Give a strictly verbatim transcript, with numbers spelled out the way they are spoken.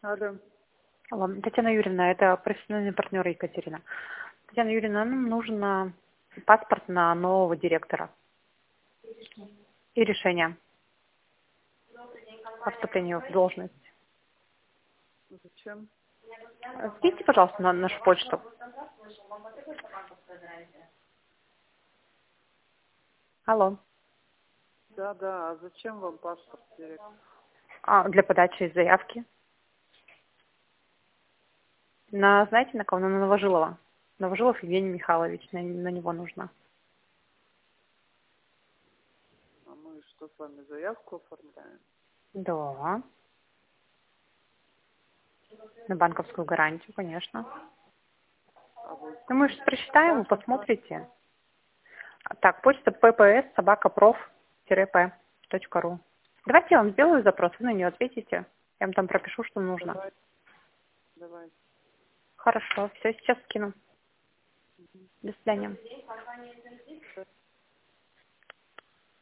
Алло. Алло, Татьяна Юрьевна, это профессиональный партнер Екатерина. Татьяна Юрьевна, нам нужен паспорт на нового директора и решение о вступлении в должность. Зачем? Скиньте, пожалуйста, на нашу почту. Алло. Да, да. А зачем вам паспорт директора? А, для подачи заявки. На, знаете, на кого? На Новожилова. Новожилов Евгений Михайлович, на, на него нужно. А мы что, с вами заявку оформляем? Да. На банковскую гарантию, конечно. А вы Ну, мы же прочитаем, вы ваша посмотрите. Так, почта ппс собака проф п точка ру. Давайте я вам сделаю запрос, вы на нее ответите. Я вам там пропишу, что нужно. Давай, давай. Хорошо, все, сейчас скину. До свидания.